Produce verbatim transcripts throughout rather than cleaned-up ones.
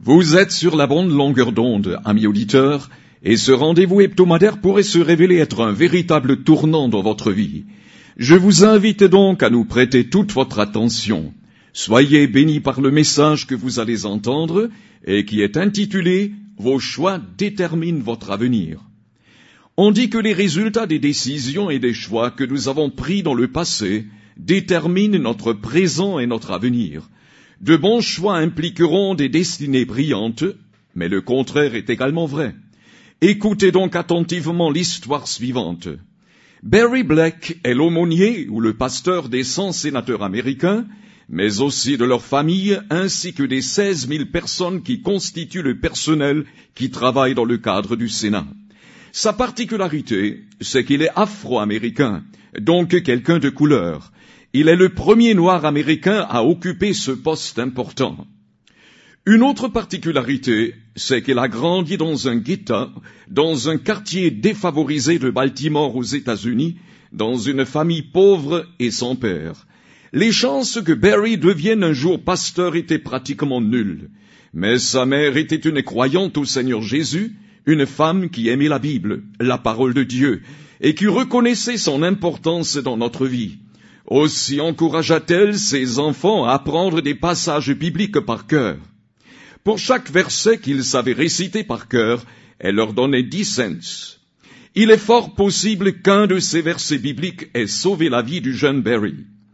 Vous êtes sur la bonne longueur d'onde, amis auditeurs, et ce rendez-vous hebdomadaire pourrait se révéler être un véritable tournant dans votre vie. Je vous invite donc à nous prêter toute votre attention. Soyez bénis par le message que vous allez entendre et qui est intitulé « Vos choix déterminent votre avenir ». On dit que les résultats des décisions et des choix que nous avons pris dans le passé déterminent notre présent et notre avenir. De bons choix impliqueront des destinées brillantes, mais le contraire est également vrai. Écoutez donc attentivement l'histoire suivante. Barry Black est l'aumônier ou le pasteur des cent sénateurs américains, mais aussi de leur famille, ainsi que des seize mille personnes qui constituent le personnel qui travaille dans le cadre du Sénat. Sa particularité, c'est qu'il est afro-américain, donc quelqu'un de couleur. Il est le premier noir américain à occuper ce poste important. Une autre particularité, c'est qu'il a grandi dans un ghetto, dans un quartier défavorisé de Baltimore aux États-Unis, dans une famille pauvre et sans père. Les chances que Barry devienne un jour pasteur étaient pratiquement nulles. Mais sa mère était une croyante au Seigneur Jésus, une femme qui aimait la Bible, la parole de Dieu, et qui reconnaissait son importance dans notre vie. Aussi encouragea-t-elle ses enfants à apprendre des passages bibliques par cœur. Pour chaque verset qu'ils savaient réciter par cœur, elle leur donnait dix cents. Il est fort possible qu'un de ces versets bibliques ait sauvé la vie du jeune Barry.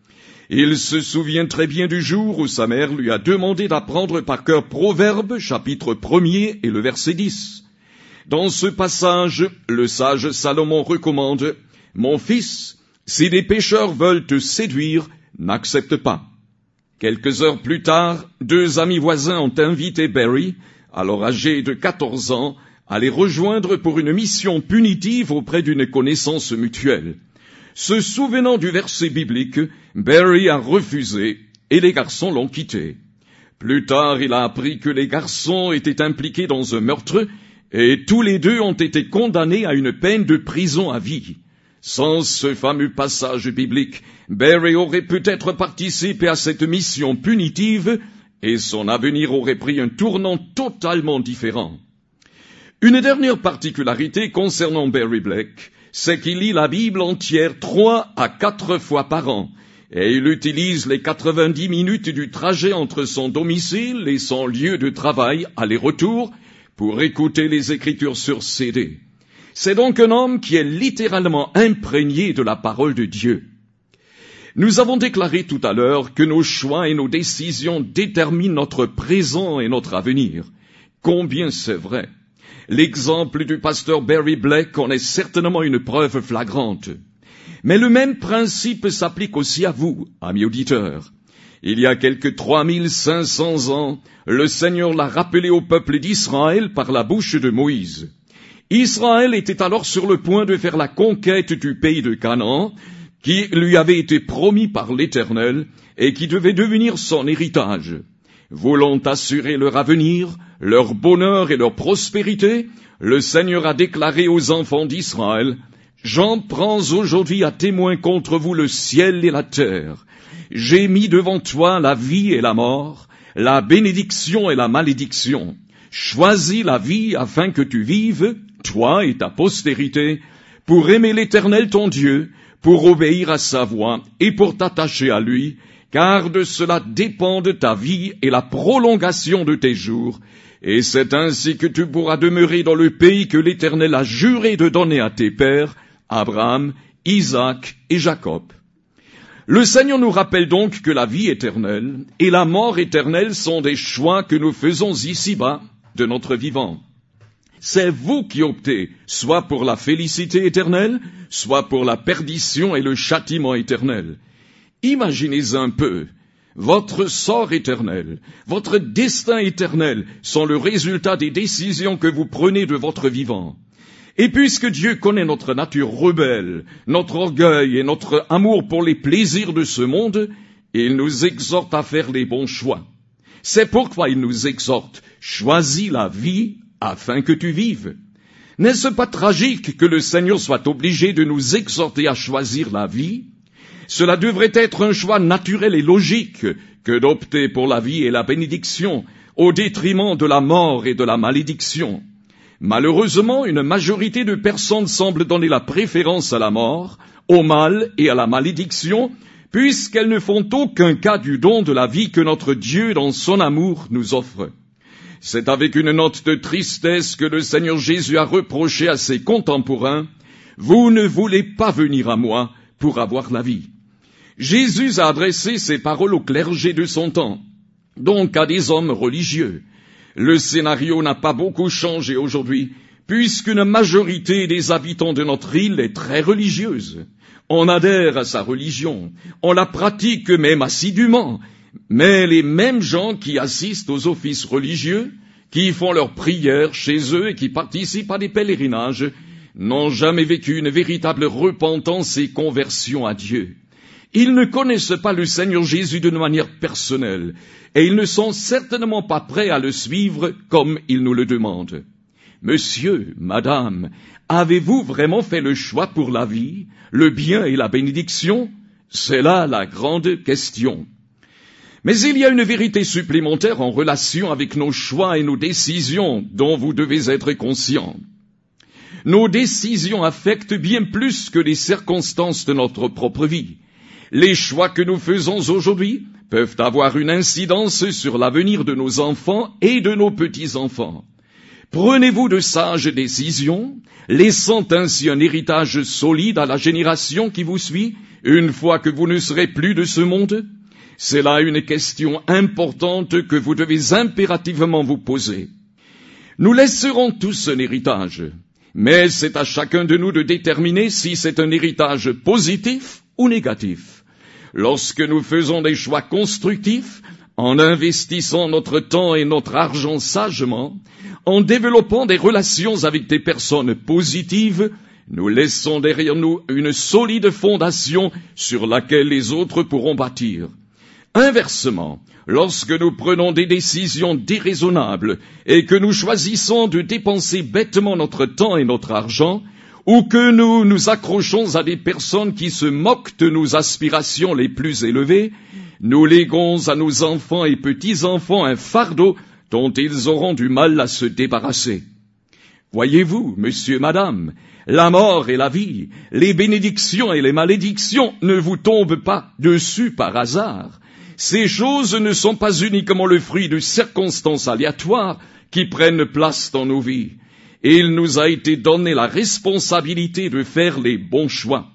Il se souvient très bien du jour où sa mère lui a demandé d'apprendre par cœur Proverbes, chapitre premier et le verset dix. Dans ce passage, le sage Salomon recommande « Mon fils, si des pécheurs veulent te séduire, n'accepte pas. » Quelques heures plus tard, deux amis voisins ont invité Barry, alors âgé de quatorze ans, à les rejoindre pour une mission punitive auprès d'une connaissance mutuelle. Se souvenant du verset biblique, Barry a refusé et les garçons l'ont quitté. Plus tard, il a appris que les garçons étaient impliqués dans un meurtre et tous les deux ont été condamnés à une peine de prison à vie. Sans ce fameux passage biblique, Barry aurait peut-être participé à cette mission punitive et son avenir aurait pris un tournant totalement différent. Une dernière particularité concernant Barry Black, c'est qu'il lit la Bible entière trois à quatre fois par an et il utilise les quatre-vingt-dix minutes du trajet entre son domicile et son lieu de travail, aller-retour, pour écouter les Écritures sur C D. C'est donc un homme qui est littéralement imprégné de la parole de Dieu. Nous avons déclaré tout à l'heure que nos choix et nos décisions déterminent notre présent et notre avenir. Combien c'est vrai. L'exemple du pasteur Barry Black en est certainement une preuve flagrante. Mais le même principe s'applique aussi à vous, amis auditeurs. Il y a quelque trois mille cinq cents ans, le Seigneur l'a rappelé au peuple d'Israël par la bouche de Moïse. Israël était alors sur le point de faire la conquête du pays de Canaan, qui lui avait été promis par l'Éternel et qui devait devenir son héritage. Voulant assurer leur avenir, leur bonheur et leur prospérité, le Seigneur a déclaré aux enfants d'Israël « J'en prends aujourd'hui à témoin contre vous le ciel et la terre. J'ai mis devant toi la vie et la mort, la bénédiction et la malédiction. Choisis la vie afin que tu vives, toi et ta postérité, pour aimer l'Éternel ton Dieu, pour obéir à sa voix et pour t'attacher à lui, car de cela dépendent ta vie et la prolongation de tes jours, et c'est ainsi que tu pourras demeurer dans le pays que l'Éternel a juré de donner à tes pères, Abraham, Isaac et Jacob. Le Seigneur nous rappelle donc que la vie éternelle et la mort éternelle sont des choix que nous faisons ici-bas de notre vivant. C'est vous qui optez, soit pour la félicité éternelle, soit pour la perdition et le châtiment éternel. Imaginez un peu, votre sort éternel, votre destin éternel sont le résultat des décisions que vous prenez de votre vivant. Et puisque Dieu connaît notre nature rebelle, notre orgueil et notre amour pour les plaisirs de ce monde, il nous exhorte à faire les bons choix. C'est pourquoi il nous exhorte, choisis la vie afin que tu vives. N'est-ce pas tragique que le Seigneur soit obligé de nous exhorter à choisir la vie? Cela devrait être un choix naturel et logique que d'opter pour la vie et la bénédiction, au détriment de la mort et de la malédiction. Malheureusement, une majorité de personnes semblent donner la préférence à la mort, au mal et à la malédiction, puisqu'elles ne font aucun cas du don de la vie que notre Dieu, dans son amour, nous offre. C'est avec une note de tristesse que le Seigneur Jésus a reproché à ses contemporains « Vous ne voulez pas venir à moi pour avoir la vie ». Jésus a adressé ces paroles au clergé de son temps, donc à des hommes religieux. Le scénario n'a pas beaucoup changé aujourd'hui, puisqu'une majorité des habitants de notre île est très religieuse. On adhère à sa religion, on la pratique même assidûment, mais les mêmes gens qui assistent aux offices religieux, qui font leurs prières chez eux et qui participent à des pèlerinages, n'ont jamais vécu une véritable repentance et conversion à Dieu. Ils ne connaissent pas le Seigneur Jésus d'une manière personnelle, et ils ne sont certainement pas prêts à le suivre comme il nous le demande. Monsieur, madame, avez-vous vraiment fait le choix pour la vie, le bien et la bénédiction? C'est là la grande question. Mais il y a une vérité supplémentaire en relation avec nos choix et nos décisions dont vous devez être conscients. Nos décisions affectent bien plus que les circonstances de notre propre vie. Les choix que nous faisons aujourd'hui peuvent avoir une incidence sur l'avenir de nos enfants et de nos petits-enfants. Prenez-vous de sages décisions, laissant ainsi un héritage solide à la génération qui vous suit, une fois que vous ne serez plus de ce monde? C'est là une question importante que vous devez impérativement vous poser. Nous laisserons tous un héritage, mais c'est à chacun de nous de déterminer si c'est un héritage positif ou négatif. Lorsque nous faisons des choix constructifs, en investissant notre temps et notre argent sagement, en développant des relations avec des personnes positives, nous laissons derrière nous une solide fondation sur laquelle les autres pourront bâtir. Inversement, lorsque nous prenons des décisions déraisonnables et que nous choisissons de dépenser bêtement notre temps et notre argent, ou que nous nous accrochons à des personnes qui se moquent de nos aspirations les plus élevées, nous léguons à nos enfants et petits-enfants un fardeau dont ils auront du mal à se débarrasser. Voyez-vous, monsieur, madame, la mort et la vie, les bénédictions et les malédictions ne vous tombent pas dessus par hasard. Ces choses ne sont pas uniquement le fruit de circonstances aléatoires qui prennent place dans nos vies. Et il nous a été donné la responsabilité de faire les bons choix.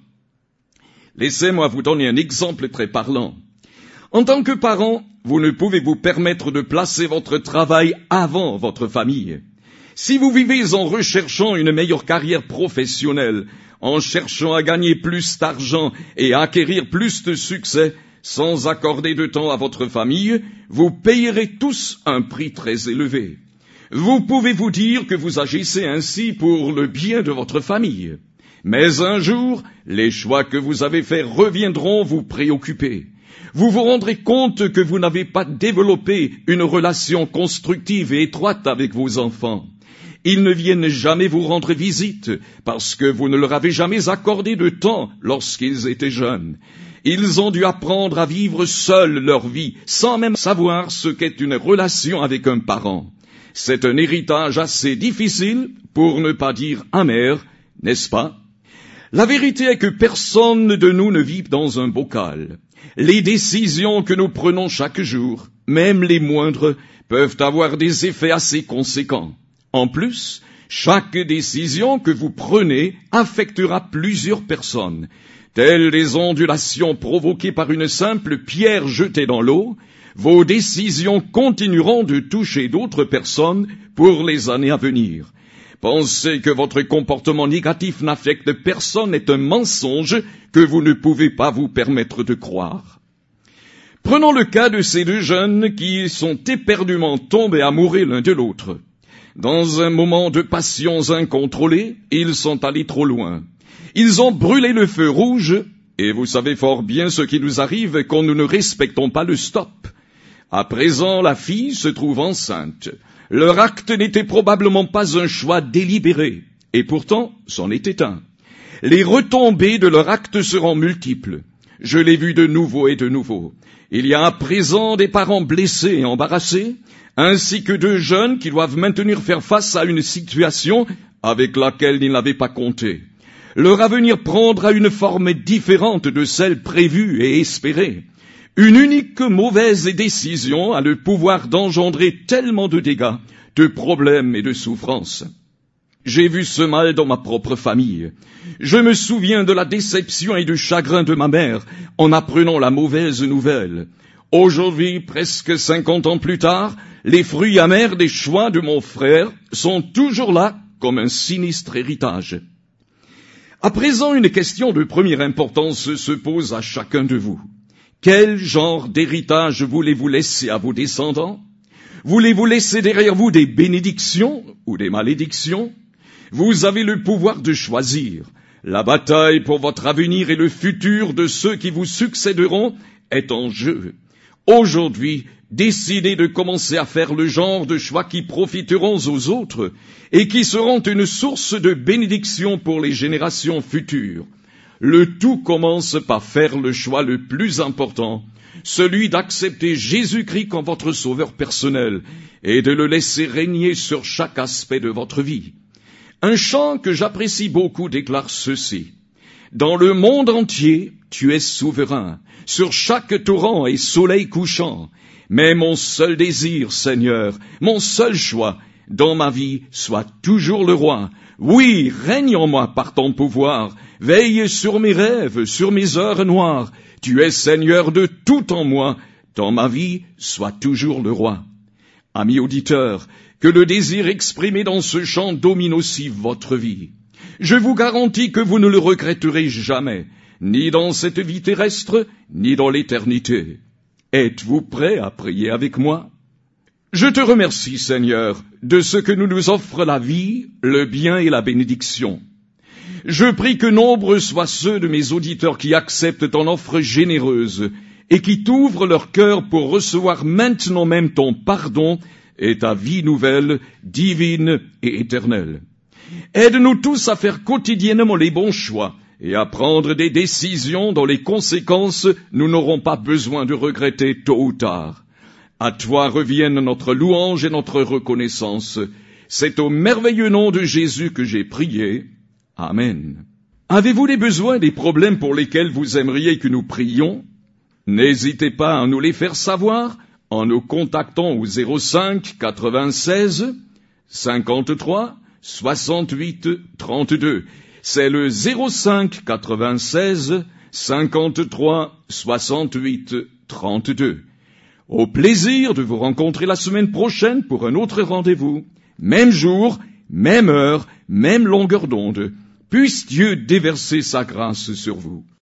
Laissez-moi vous donner un exemple très parlant. En tant que parent, vous ne pouvez vous permettre de placer votre travail avant votre famille. Si vous vivez en recherchant une meilleure carrière professionnelle, en cherchant à gagner plus d'argent et à acquérir plus de succès, sans accorder de temps à votre famille, vous payerez tous un prix très élevé. Vous pouvez vous dire que vous agissez ainsi pour le bien de votre famille. Mais un jour, les choix que vous avez faits reviendront vous préoccuper. Vous vous rendrez compte que vous n'avez pas développé une relation constructive et étroite avec vos enfants. Ils ne viennent jamais vous rendre visite parce que vous ne leur avez jamais accordé de temps lorsqu'ils étaient jeunes. Ils ont dû apprendre à vivre seuls leur vie sans même savoir ce qu'est une relation avec un parent. C'est un héritage assez difficile, pour ne pas dire amer, n'est-ce pas? La vérité est que personne de nous ne vit dans un bocal. Les décisions que nous prenons chaque jour, même les moindres, peuvent avoir des effets assez conséquents. En plus, chaque décision que vous prenez affectera plusieurs personnes. Telles des ondulations provoquées par une simple pierre jetée dans l'eau, vos décisions continueront de toucher d'autres personnes pour les années à venir. Penser que votre comportement négatif n'affecte personne est un mensonge que vous ne pouvez pas vous permettre de croire. Prenons le cas de ces deux jeunes qui sont éperdument tombés amoureux l'un de l'autre. Dans un moment de passions incontrôlées, ils sont allés trop loin. Ils ont brûlé le feu rouge, et vous savez fort bien ce qui nous arrive quand nous ne respectons pas le stop. À présent, la fille se trouve enceinte. Leur acte n'était probablement pas un choix délibéré, et pourtant, c'en était un. Les retombées de leur acte seront multiples. Je l'ai vu de nouveau et de nouveau. Il y a à présent des parents blessés et embarrassés, ainsi que deux jeunes qui doivent maintenant faire face à une situation avec laquelle ils n'avaient pas compté. Leur avenir prendra une forme différente de celle prévue et espérée. Une unique mauvaise décision a le pouvoir d'engendrer tellement de dégâts, de problèmes et de souffrances. J'ai vu ce mal dans ma propre famille. Je me souviens de la déception et du chagrin de ma mère en apprenant la mauvaise nouvelle. Aujourd'hui, presque cinquante ans plus tard, les fruits amers des choix de mon frère sont toujours là comme un sinistre héritage. À présent, une question de première importance se pose à chacun de vous. Quel genre d'héritage voulez-vous laisser à vos descendants? Voulez-vous laisser derrière vous des bénédictions ou des malédictions? Vous avez le pouvoir de choisir. La bataille pour votre avenir et le futur de ceux qui vous succéderont est en jeu. Aujourd'hui, décidez de commencer à faire le genre de choix qui profiteront aux autres et qui seront une source de bénédiction pour les générations futures. Le tout commence par faire le choix le plus important, celui d'accepter Jésus-Christ comme votre sauveur personnel et de le laisser régner sur chaque aspect de votre vie. Un chant que j'apprécie beaucoup déclare ceci. Dans le monde entier, tu es souverain, sur chaque torrent et soleil couchant. Mais mon seul désir, Seigneur, mon seul choix, dans ma vie, soit toujours le roi. Oui, règne en moi par ton pouvoir, veille sur mes rêves, sur mes heures noires. Tu es Seigneur de tout en moi, dans ma vie, sois toujours le roi. Amis auditeurs, que le désir exprimé dans ce chant domine aussi votre vie. Je vous garantis que vous ne le regretterez jamais, ni dans cette vie terrestre, ni dans l'éternité. Êtes-vous prêts à prier avec moi? Je te remercie, Seigneur, de ce que nous offre la vie, le bien et la bénédiction. Je prie que nombreux soient ceux de mes auditeurs qui acceptent ton offre généreuse et qui t'ouvrent leur cœur pour recevoir maintenant même ton pardon et ta vie nouvelle, divine et éternelle. Aide-nous tous à faire quotidiennement les bons choix et à prendre des décisions dont les conséquences nous n'aurons pas besoin de regretter tôt ou tard. À toi reviennent notre louange et notre reconnaissance. C'est au merveilleux nom de Jésus que j'ai prié. Amen. Avez-vous des besoins, des problèmes pour lesquels vous aimeriez que nous prions? N'hésitez pas à nous les faire savoir en nous contactant au zéro cinq quatre-vingt-seize cinquante-trois soixante-huit trente-deux. C'est le zéro cinq quatre-vingt-seize cinquante-trois soixante-huit trente-deux. Au plaisir de vous rencontrer la semaine prochaine pour un autre rendez-vous. Même jour, même heure, même longueur d'onde. Puisse Dieu déverser sa grâce sur vous.